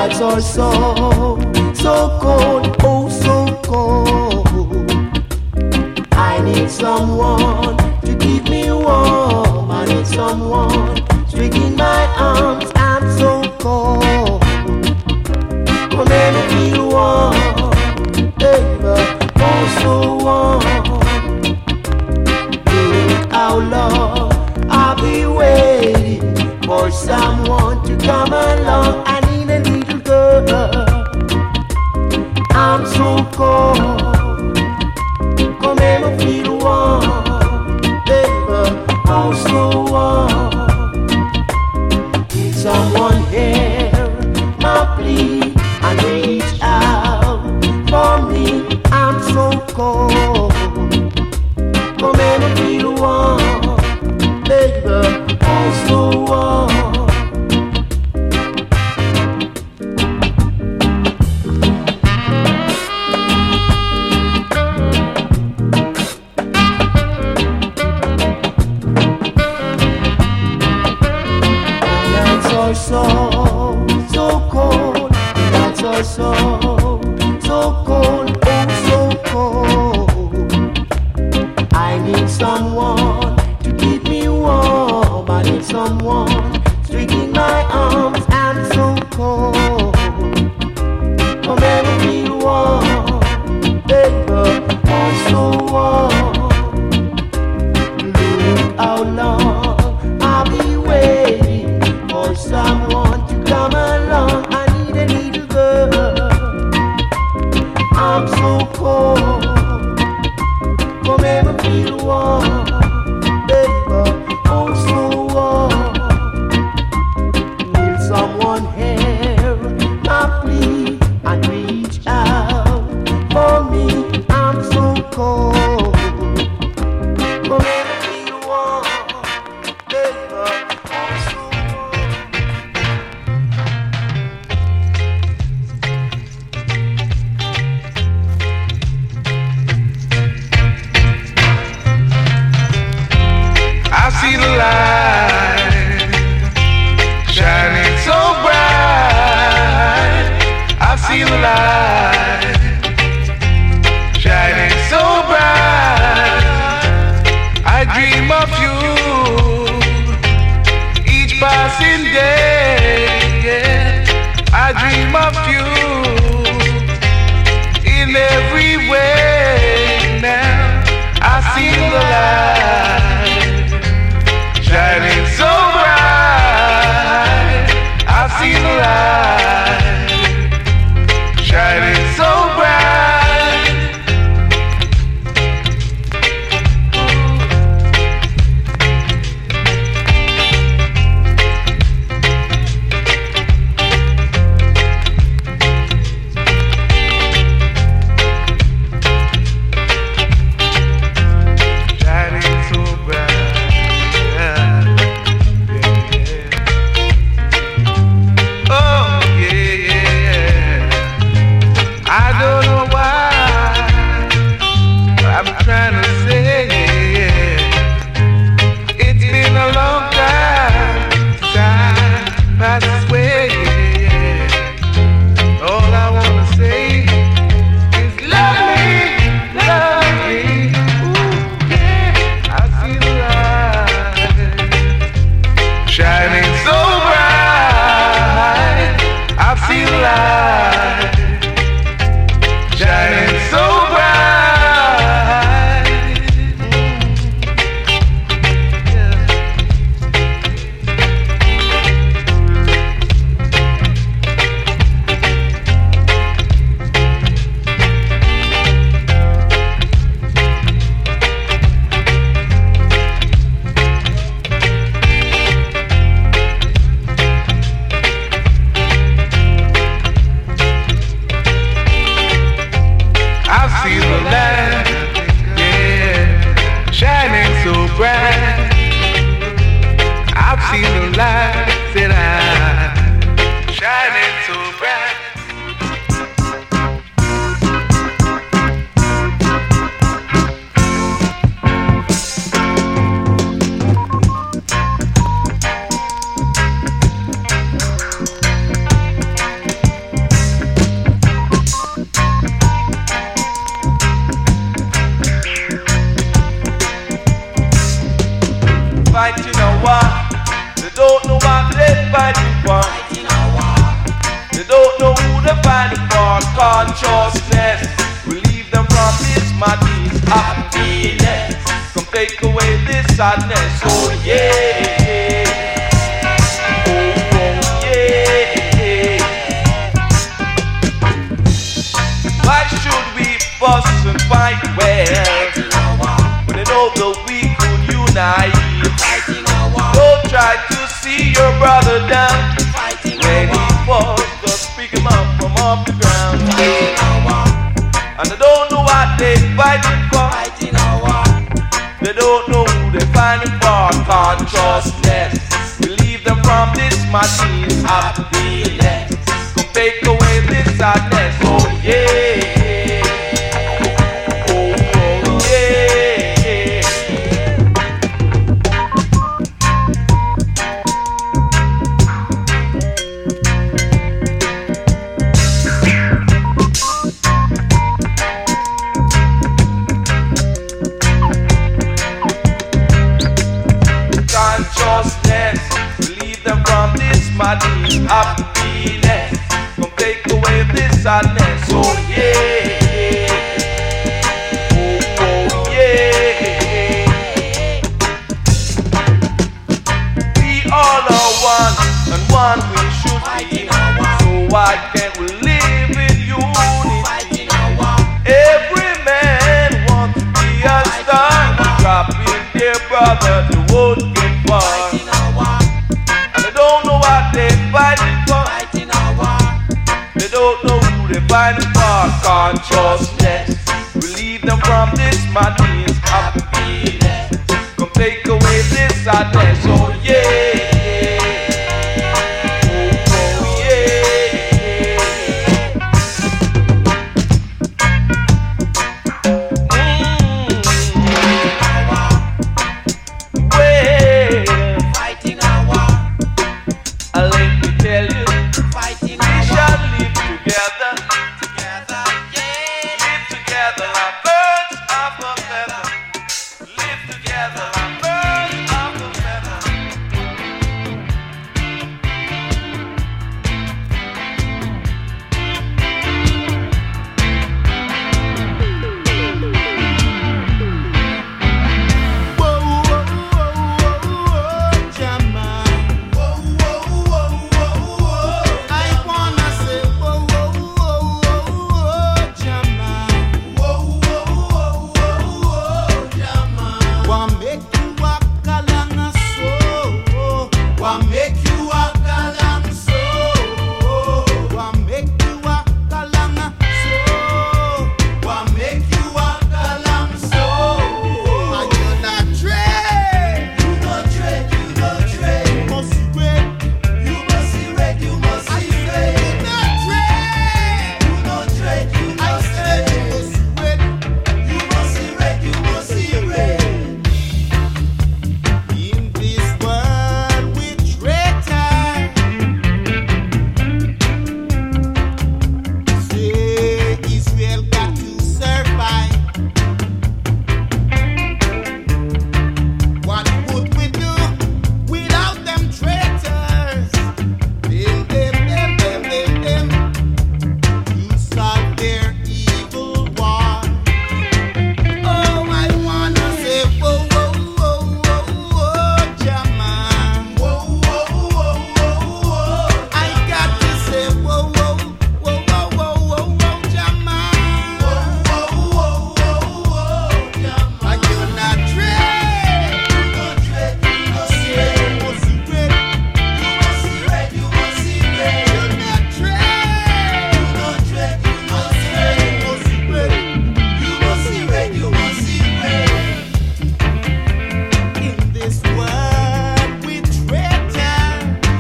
nights are so cold, oh so cold. I need someone to keep me warm. I need someone to in my arms. I'm so cold. Come and feel warm, baby, oh so warm. Look how long I'll be waiting for someone to come along. I need a little girl. I'm so cold. Come and feel warm, baby, oh so warm. Need someone hear my plea and reach out for me. I'm so cold. Come and feel warm, baby, oh so warm. So cold, nights are so cold, oh so cold. I need someone to keep me warm. I need someone striking my arms. I'm so cold. Come and feel warm, baby, oh so warm. Look how long I'll be waiting for someone to come along. I need a little girl. I'm so cold. Come and feel warm, baby, oh so warm. Will someone hear my plea and reach out for me? I'm so cold. Come and feel warm, baby, oh so I see the light shining so bright. I see the light shining so bright. I dream of you each passing day. Yeah. I dream of you in every way. Now I see the light shining so bright. I see the light shining so bright. Shining so bright. Oh yeah. I don't know why, but I'm trying to say it's been a long time since I passed this way. All I wanna say is love me. Ooh, yeah. I see the light shining so bright. I see the light shining so bright. I see the light, yeah, shining so bright. I've seen the light, said I, shining so bright. they're fighting for consciousness. Relieve them from this madness, happiness. Come take away this sadness. Oh yeah. Oh yeah. Why should we fuss and fight well when they know that we could unite? Don't try to see your brother down when he falls. Just pick him up from off the ground. And they don't know what they fighting for. They don't know who they fighting for. Consciousness. Relieve them from this madness, happiness. Come take away this sadness. Oh yeah. Madness, happiness, come take away this sadness. Oh yeah, oh yeah. We all are one, and one we should be. So why can't we live in unity? Every man wants to be a star. Dropping their brother, they won't get far. They fighting for. They don't know who they fighting for. Consciousness. Relieve them from this madness, happiness. Come take away this sadness. Oh yeah. Oh yeah. Well, fighting a war. Let me tell you, fighting we shall live together, together, yeah. Live together like birds of a feather. Live together like birds of a feather. Whoa, whoa, whoa, whoa, whoa, Jama. I wanna say whoa, whoa, whoa, whoa, Jama. Whoa, whoa, whoa, whoa, Jama. Wa make you walk along so. Wa make you walk along so. Wa make you walk along so. Wa make you walk along so. And you not trade. You not trade. You not trade. You must wait. You must see red. You must see red. You not trade. You not trade. You not trade. You must wait. You must see red. You must see red. In this world we traitor, say Israel got to survive. What would we do without them traitors? Them to solve their evil war. Oh, I wanna say whoa, whoa, whoa, whoa, whoa, Jama. Whoa, whoa, whoa, whoa, whoa. I got to say whoa, whoa, whoa, whoa, whoa, whoa, whoa, Jama. Whoa, whoa, whoa, whoa, whoa, Jama. And you not trade. You not trade. You not trade. You must see red. You must see red. You must see red. You not trade. You not trade. You not trade. You must see red. You must see red. You must see red. In this world we traitor,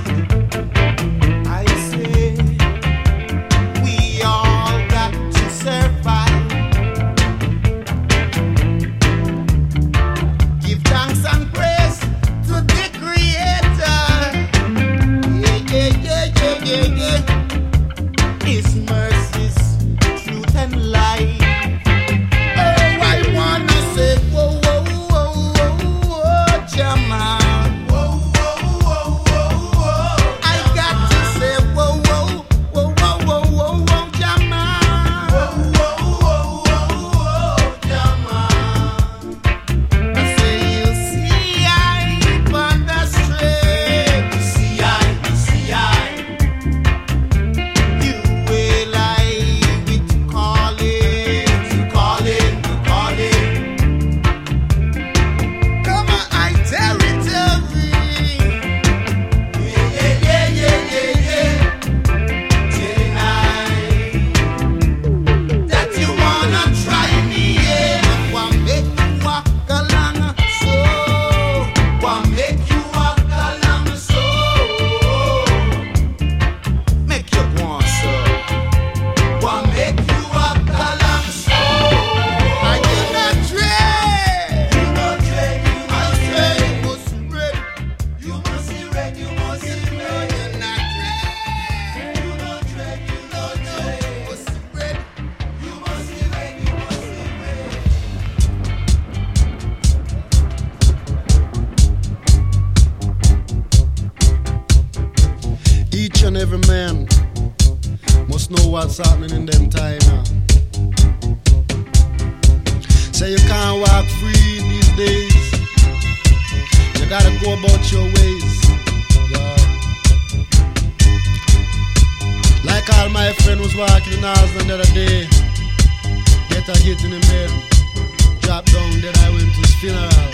I say we all got to survive. Give thanks and praise to the Creator. Yeah, yeah, yeah, yeah, yeah, yeah. His mercies, truth and light. Oh, I wanna say whoa, whoa, whoa, whoa, whoa, Jama. Whoa, whoa, whoa, whoa, whoa. I got to say whoa, whoa, whoa, whoa, whoa, whoa, what's happening in them time now. Say you can't walk free in these days. You gotta go about your ways. Yeah. Like all my friend was walking in Austin the other day. Get a hit in the head. Drop down, then I went to his funeral.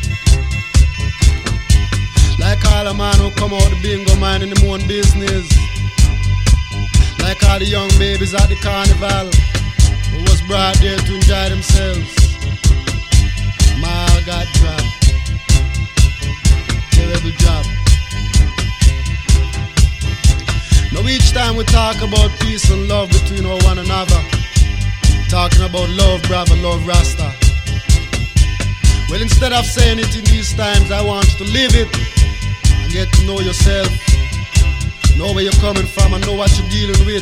Like all the man who come out the bingo man in the own business. Like all the young babies at the carnival who was brought there to enjoy themselves. My got dropped. Terrible job. Now each time we talk about peace and love between our one another, talking about love, brother, love, Rasta. Well, instead of saying it in these times, I want you to live it and get to know yourself, know where you're coming from and know what you're dealing with.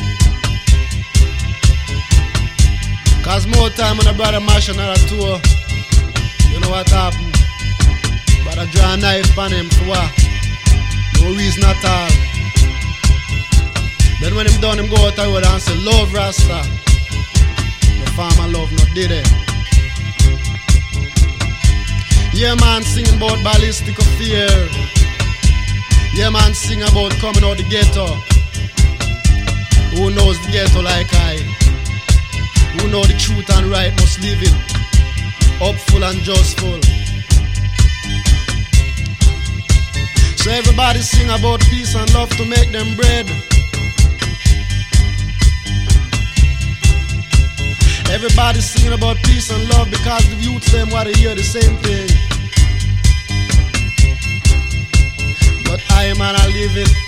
Cause more time when a brother mash another tour, you know what happened? Brother draw a knife on him for what? No reason at all. Then when him done, him go out the road and say, love Rasta. No farmer love, no did it. Yeah man, singing about ballistic affair. Yeah man, sing about coming out the ghetto. Who knows the ghetto like I? Who know the truth and right must live it, upful and justful. So everybody sing about peace and love to make them bread. Everybody singing about peace and love because the youths them want to hear the same thing. But I man I live it.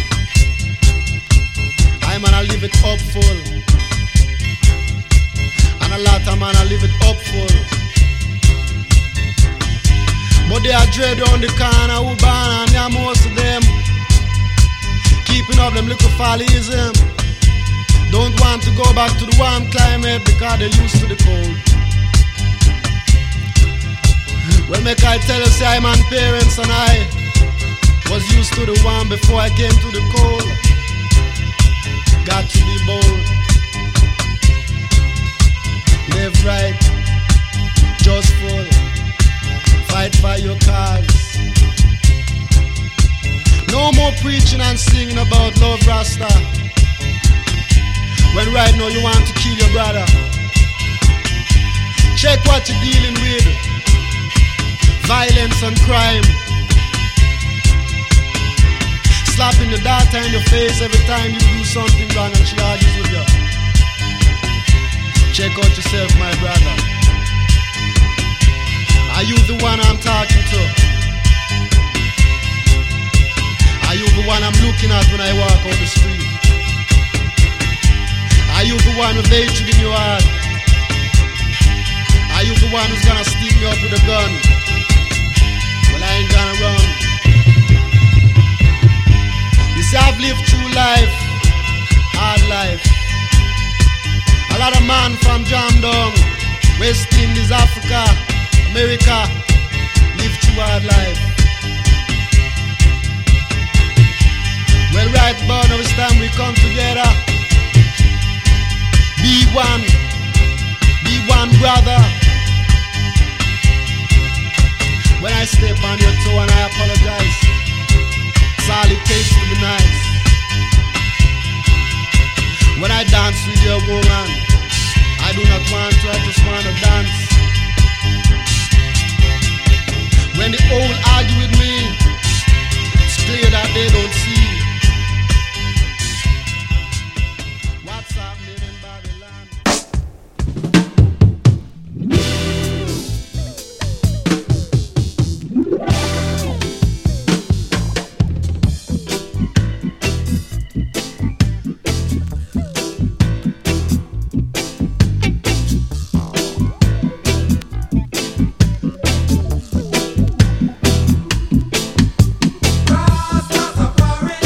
I man I live it upful. And a lot of man I live it upful. But they are dread on the corner who born and yeah, most of them keeping up them little follyism. Don't want to go back to the warm climate because they're used to the cold. Well, make I tell you, say my parents and I was used to the warm before I came to the cold. Got to be bold. Live right, just full. Fight for your cause. No more preaching and singing about love, Rasta. When right now you want to kill your brother. Check what you're dealing with. Violence and crime. Slapping the daughter in your face every time you do something wrong and she argues with you. Check out yourself, my brother. Are you the one I'm talking to? Are you the one I'm looking at when I walk on the street? Are you the one with hatred in your heart? Are you the one who's gonna stick me up with a gun? Well, I ain't gonna run. You see, I've lived through life, hard life. A lot of man from Jamdong, West Indies, Africa, America, live through hard life. Well, right about now it's time we come together. Be one brother. When I step on your toe and I apologize, it's all it takes to be nice. When I dance with your woman, I do not want to, I just want to dance. When the old argue with me, it's clear that they don't see. What's happening in Babylon? Rastafari.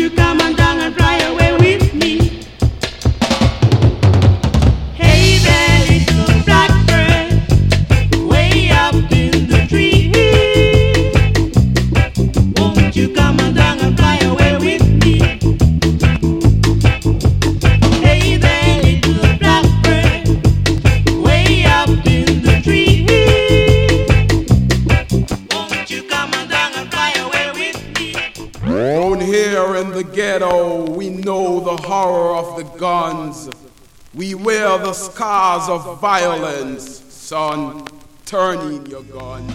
you come on down and fly away with me? Hey there, little blackbird, way up in the tree. Won't you come on down and fly away with me? Hey there, little blackbird, way up in the tree. Won't you come on down and fly away with me? Down here in the ghetto, we know the horror of the guns. We wear the scars of violence. Son, turn in your guns.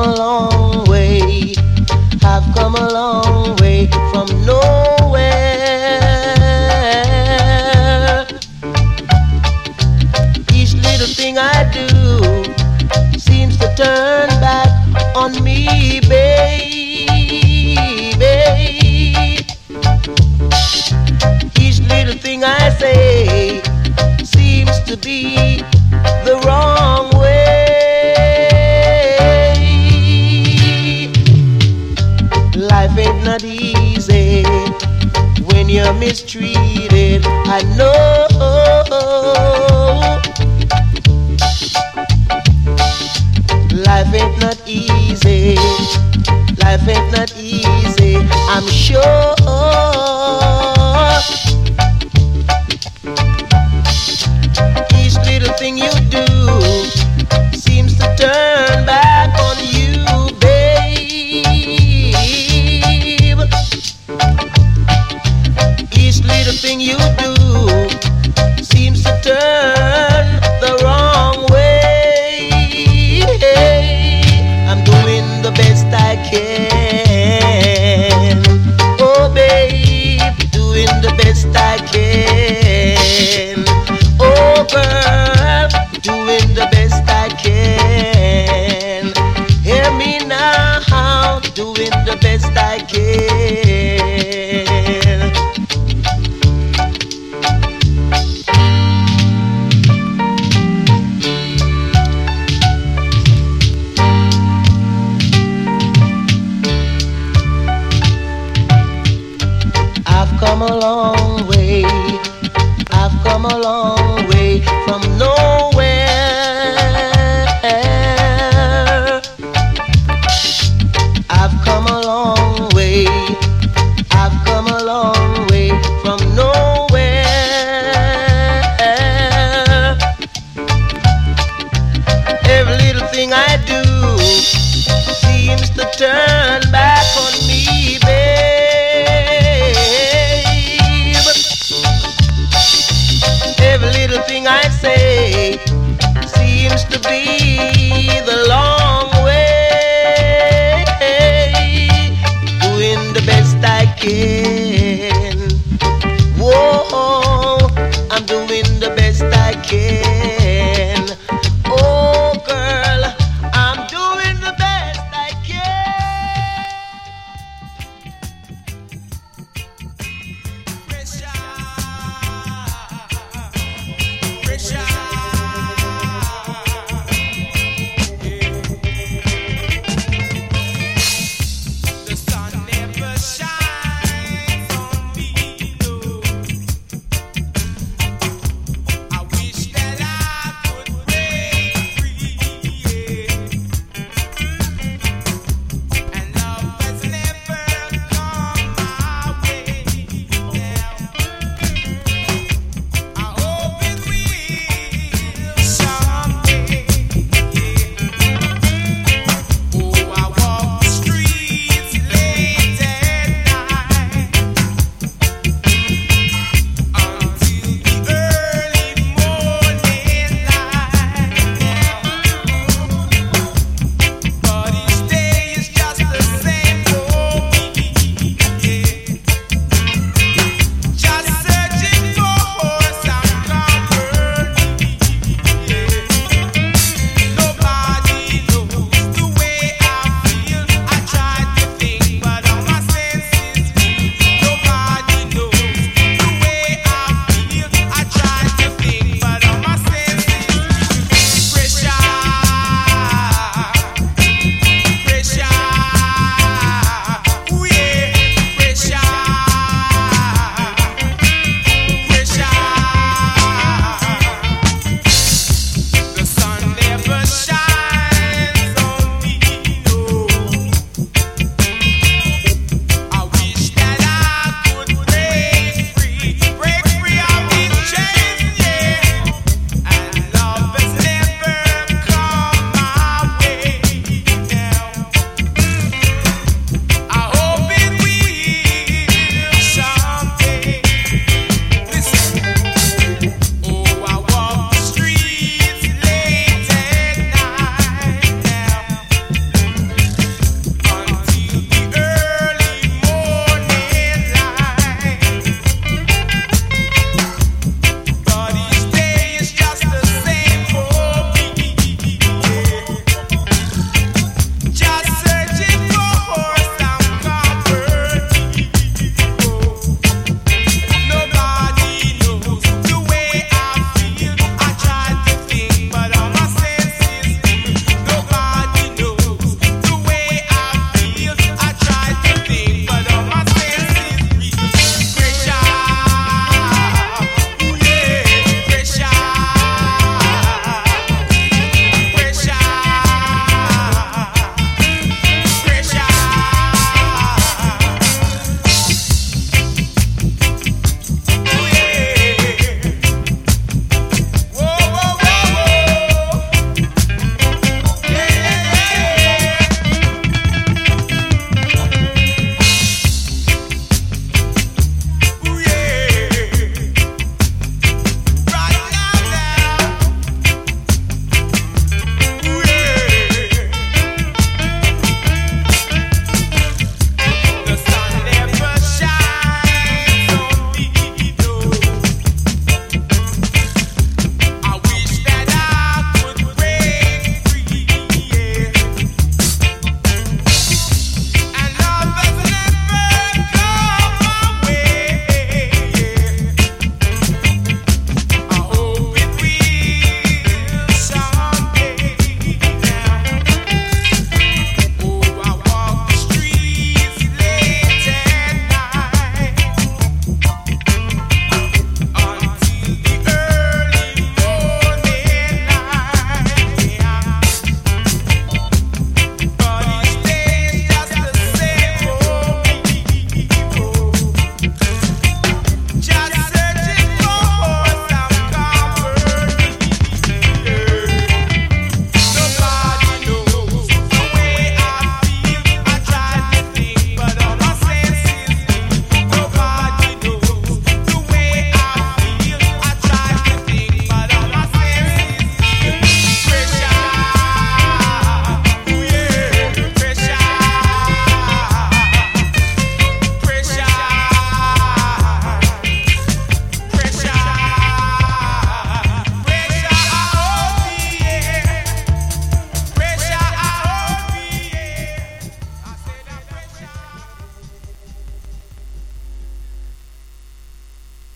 a long way. I've come a long way from nowhere. Each little thing I do seems to turn back on me, baby. Each little thing I say seems to be the wrong way. Life ain't not easy when you're mistreated, I know. Life ain't not easy. Life ain't not easy, I'm sure. Each little thing you do seems to turn back on you, babe. Each little thing you do seems to turn the wrong way. I'm doing the best I can. Oh, babe, doing the best I can. Oh, girl, doing the best I can. Hear me now, doing the best I can. I've come a long way. I've come a long way from nowhere. I've come a long way. I've come a long way from nowhere. Every little thing I do seems to turn back on me, babe. Every little thing I say seems to be the